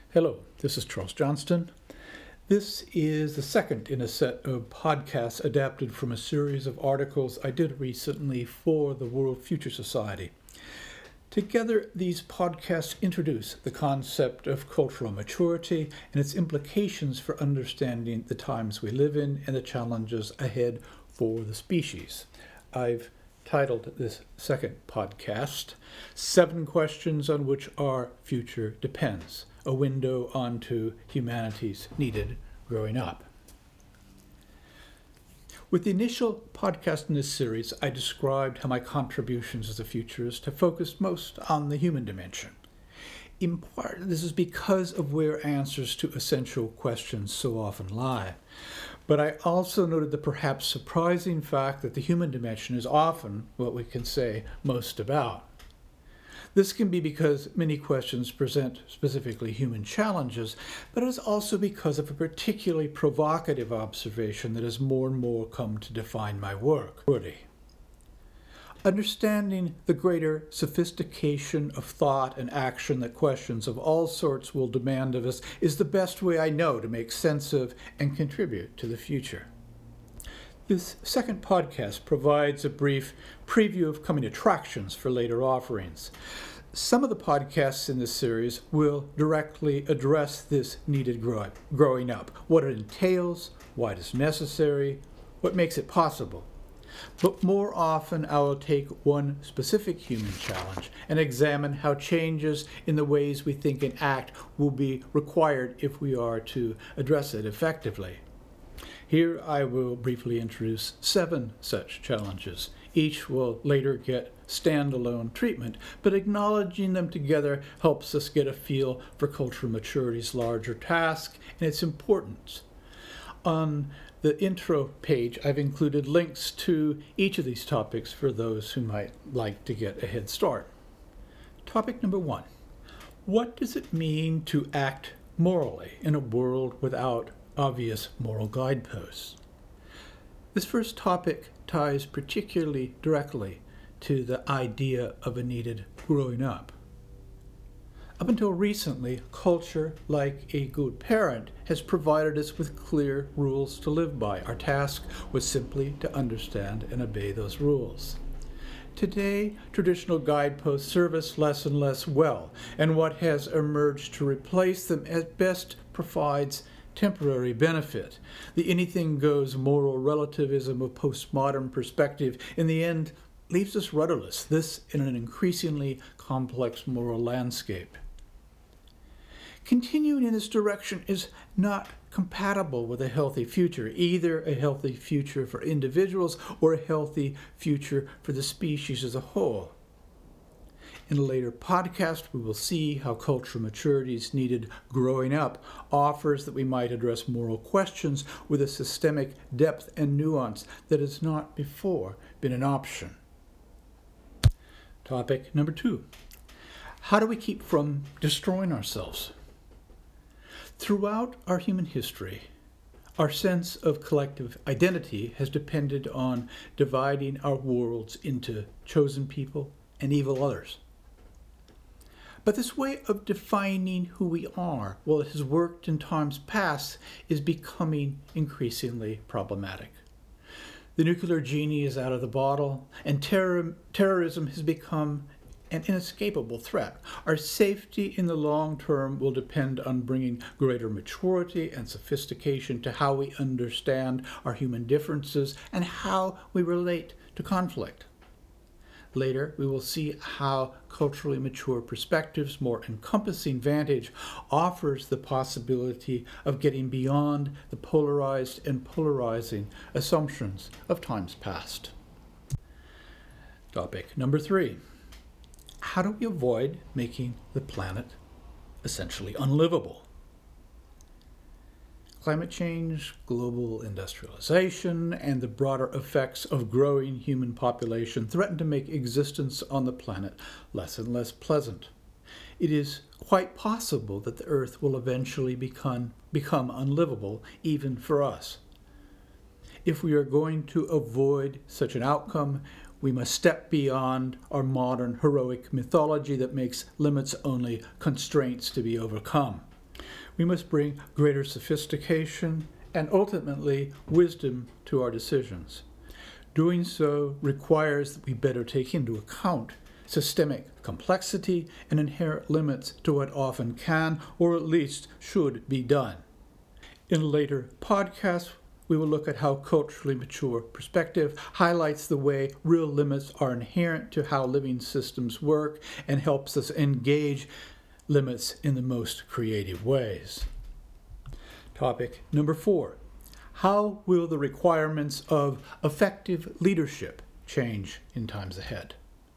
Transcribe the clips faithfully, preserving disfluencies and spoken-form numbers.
Hello, this is Charles Johnston. This is the second in a set of podcasts adapted from a series of articles I did recently for the World Future Society. Together, these podcasts introduce the concept of cultural maturity and its implications for understanding the times we live in and the challenges ahead for the species. I've titled this second podcast, Seven Questions on Which Our Future Depends, a window onto humanity's needed growing up. With the initial podcast in this series, I described how my contributions as a futurist have focused most on the human dimension. In part, this is because of where answers to essential questions so often lie. But I also noted the perhaps surprising fact that the human dimension is often what we can say most about. This can be because many questions present specifically human challenges, but it is also because of a particularly provocative observation that has more and more come to define my work. Understanding the greater sophistication of thought and action that questions of all sorts will demand of us is the best way I know to make sense of and contribute to the future. This second podcast provides a brief preview of coming attractions for later offerings. Some of the podcasts in this series will directly address this needed grow- growing up, what it entails, why it is necessary, what makes it possible. But more often, I will take one specific human challenge and examine how changes in the ways we think and act will be required if we are to address it effectively. Here I will briefly introduce seven such challenges. Each will later get standalone treatment, but acknowledging them together helps us get a feel for cultural maturity's larger task and its importance. On the intro page, I've included links to each of these topics for those who might like to get a head start. Topic number one. What does it mean to act morally in a world without obvious moral guideposts? This first topic ties particularly directly to the idea of a needed growing up. Up until recently, culture, like a good parent, has provided us with clear rules to live by. Our task was simply to understand and obey those rules. Today, traditional guideposts serve us less and less well, and what has emerged to replace them at best provides temporary benefit. The anything-goes moral relativism of postmodern perspective in the end leaves us rudderless, this in an increasingly complex moral landscape. Continuing in this direction is not compatible with a healthy future, either a healthy future for individuals or a healthy future for the species as a whole. In a later podcast, we will see how cultural maturity's needed growing up offers that we might address moral questions with a systemic depth and nuance that has not before been an option. Topic number two. How do we keep from destroying ourselves? Throughout our human history, our sense of collective identity has depended on dividing our worlds into chosen people and evil others. But this way of defining who we are, while it has worked in times past, is becoming increasingly problematic. The nuclear genie is out of the bottle, and terror, terrorism has become an inescapable threat. Our safety in the long term will depend on bringing greater maturity and sophistication to how we understand our human differences and how we relate to conflict. Later, we will see how culturally mature perspectives, more encompassing vantage, offers the possibility of getting beyond the polarized and polarizing assumptions of times past. Topic number three. How do we avoid making the planet essentially unlivable? Climate change, global industrialization, and the broader effects of growing human population threaten to make existence on the planet less and less pleasant. It is quite possible that the Earth will eventually become, become unlivable, even for us. If we are going to avoid such an outcome, we must step beyond our modern heroic mythology that makes limits only constraints to be overcome. We must bring greater sophistication and ultimately wisdom to our decisions. Doing so requires that we better take into account systemic complexity and inherent limits to what often can, or at least should, be done. In a later podcast, we will look at how culturally mature perspective highlights the way real limits are inherent to how living systems work and helps us engage limits in the most creative ways. Topic number four. How will the requirements of effective leadership change in times ahead?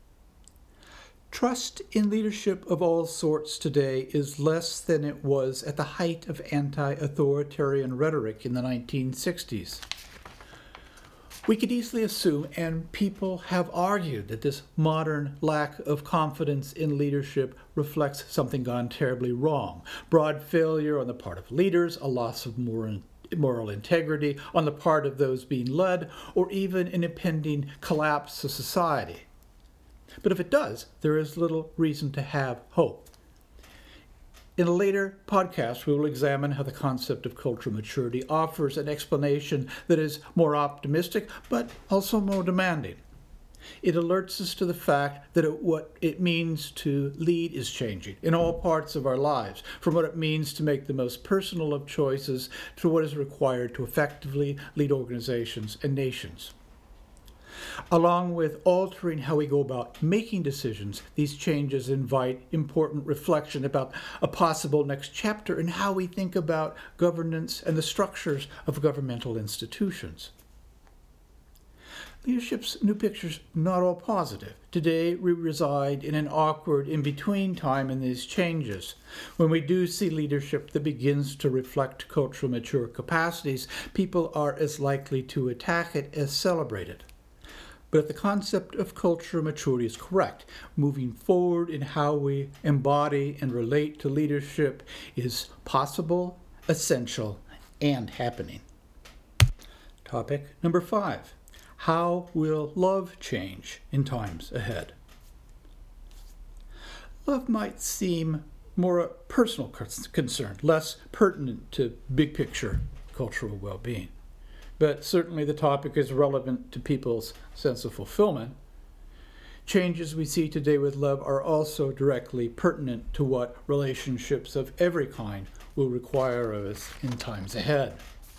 Trust in leadership of all sorts today is less than it was at the height of anti-authoritarian rhetoric in the nineteen sixties. We could easily assume, and people have argued, that this modern lack of confidence in leadership reflects something gone terribly wrong. Broad failure on the part of leaders, a loss of moral moral integrity on the part of those being led, or even an impending collapse of society. But if it does, there is little reason to have hope. In a later podcast, we will examine how the concept of cultural maturity offers an explanation that is more optimistic, but also more demanding. It alerts us to the fact that it, what it means to lead is changing in all parts of our lives, from what it means to make the most personal of choices to what is required to effectively lead organizations and nations. Along with altering how we go about making decisions, these changes invite important reflection about a possible next chapter in how we think about governance and the structures of governmental institutions. Leadership's new picture's not all positive. Today, we reside in an awkward in-between time in these changes. When we do see leadership that begins to reflect cultural mature capacities, people are as likely to attack it as celebrate it. But if the concept of cultural maturity is correct, moving forward in how we embody and relate to leadership is possible, essential, and happening. Topic number five. How will love change in times ahead? Love might seem more a personal concern, less pertinent to big picture cultural well-being. But certainly the topic is relevant to people's sense of fulfillment. Changes we see today with love are also directly pertinent to what relationships of every kind will require of us in times ahead.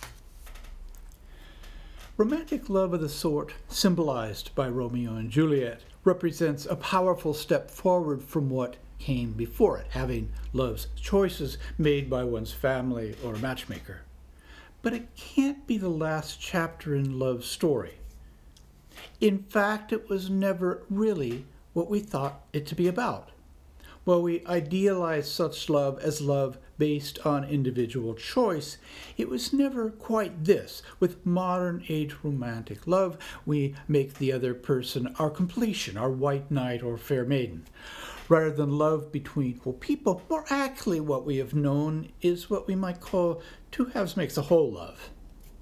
Romantic love of the sort symbolized by Romeo and Juliet represents a powerful step forward from what came before it, having love's choices made by one's family or a matchmaker. But it can't be the last chapter in love's story. In fact, it was never really what we thought it to be about. While we idealize such love as love based on individual choice, it was never quite this. With modern age romantic love, we make the other person our completion, our white knight or fair maiden. Rather than love between equal people, more accurately what we have known is what we might call two halves makes a whole love.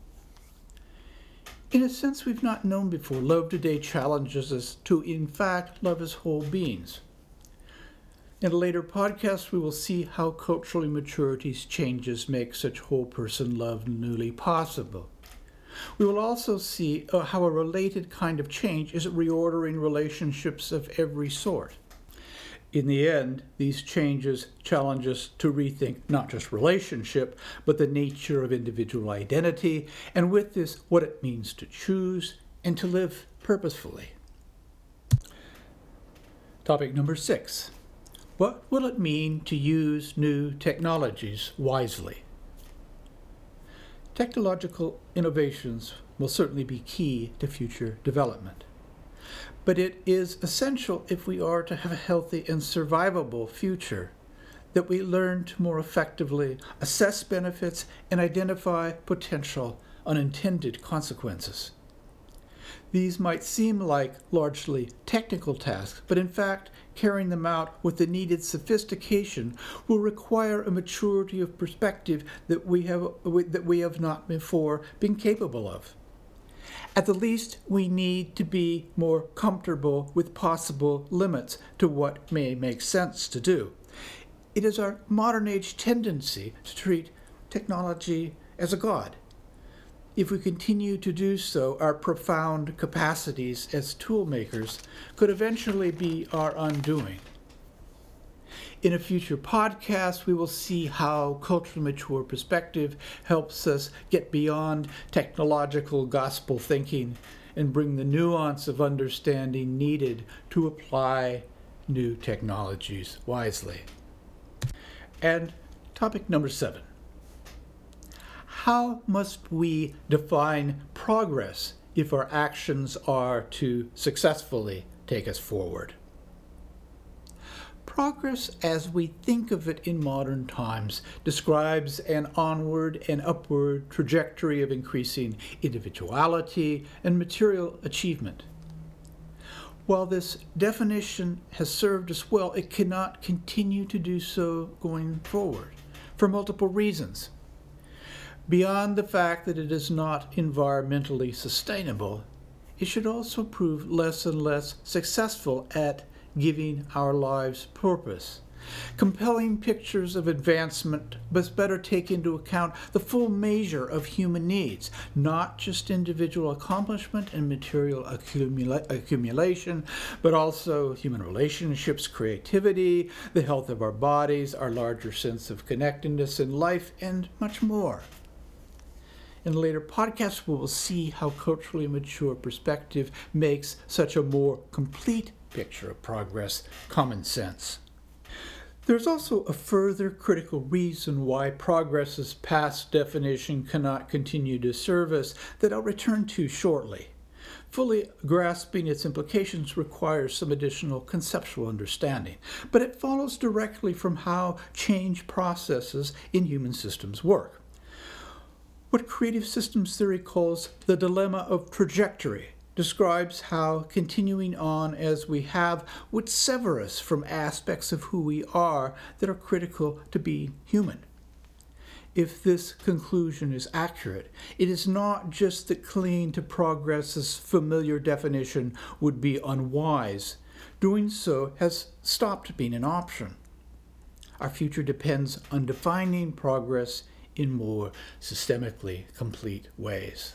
In a sense we've not known before, love today challenges us to, in fact, love as whole beings. In a later podcast, we will see how cultural maturity's changes make such whole person love newly possible. We will also see uh, how a related kind of change is reordering relationships of every sort. In the end, these changes challenge us to rethink not just relationship, but the nature of individual identity, and with this, what it means to choose and to live purposefully. Topic number six. What will it mean to use new technologies wisely? Technological innovations will certainly be key to future development. But it is essential, if we are to have a healthy and survivable future, that we learn to more effectively assess benefits and identify potential unintended consequences. These might seem like largely technical tasks, but in fact, carrying them out with the needed sophistication will require a maturity of perspective that we have that we have not before been capable of. At the least, we need to be more comfortable with possible limits to what may make sense to do. It is our modern age tendency to treat technology as a god. If we continue to do so, our profound capacities as tool makers could eventually be our undoing. In a future podcast, we will see how culturally mature perspective helps us get beyond technological gospel thinking and bring the nuance of understanding needed to apply new technologies wisely. And topic number seven. How must we define progress if our actions are to successfully take us forward? Progress, as we think of it in modern times, describes an onward and upward trajectory of increasing individuality and material achievement. While this definition has served us well, it cannot continue to do so going forward for multiple reasons. Beyond the fact that it is not environmentally sustainable, it should also prove less and less successful at giving our lives purpose. Compelling pictures of advancement must better take into account the full measure of human needs, not just individual accomplishment and material accumula- accumulation, but also human relationships, creativity, the health of our bodies, our larger sense of connectedness in life, and much more. In later podcasts, we will see how culturally mature perspective makes such a more complete picture of progress common sense. There's also a further critical reason why progress's past definition cannot continue to serve us that I'll return to shortly. Fully grasping its implications requires some additional conceptual understanding, but it follows directly from how change processes in human systems work. What creative systems theory calls the dilemma of trajectory describes how continuing on as we have would sever us from aspects of who we are that are critical to being human. If this conclusion is accurate, it is not just that clinging to progress's familiar definition would be unwise. Doing so has stopped being an option. Our future depends on defining progress in more systemically complete ways.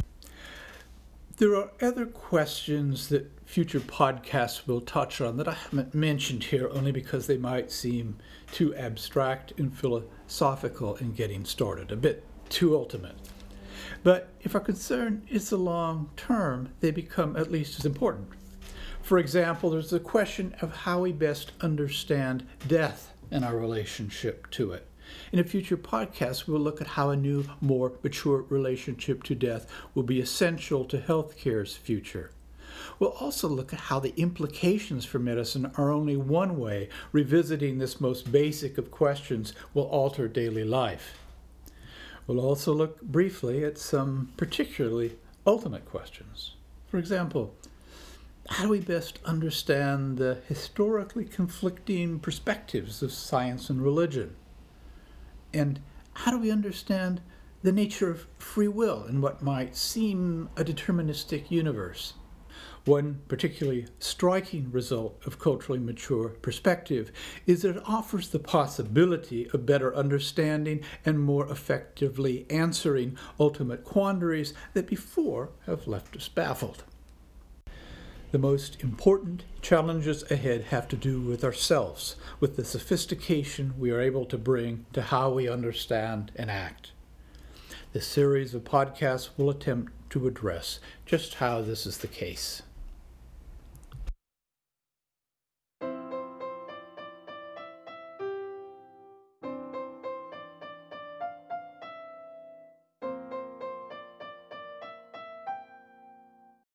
There are other questions that future podcasts will touch on that I haven't mentioned here only because they might seem too abstract and philosophical in getting started, a bit too ultimate. But if our concern is the long term, they become at least as important. For example, there's the question of how we best understand death and our relationship to it. In a future podcast, we'll look at how a new, more mature relationship to death will be essential to healthcare's future. We'll also look at how the implications for medicine are only one way revisiting this most basic of questions will alter daily life. We'll also look briefly at some particularly ultimate questions. For example, how do we best understand the historically conflicting perspectives of science and religion? And how do we understand the nature of free will in what might seem a deterministic universe? One particularly striking result of culturally mature perspective is that it offers the possibility of better understanding and more effectively answering ultimate quandaries that before have left us baffled. The most important challenges ahead have to do with ourselves, with the sophistication we are able to bring to how we understand and act. This series of podcasts will attempt to address just how this is the case.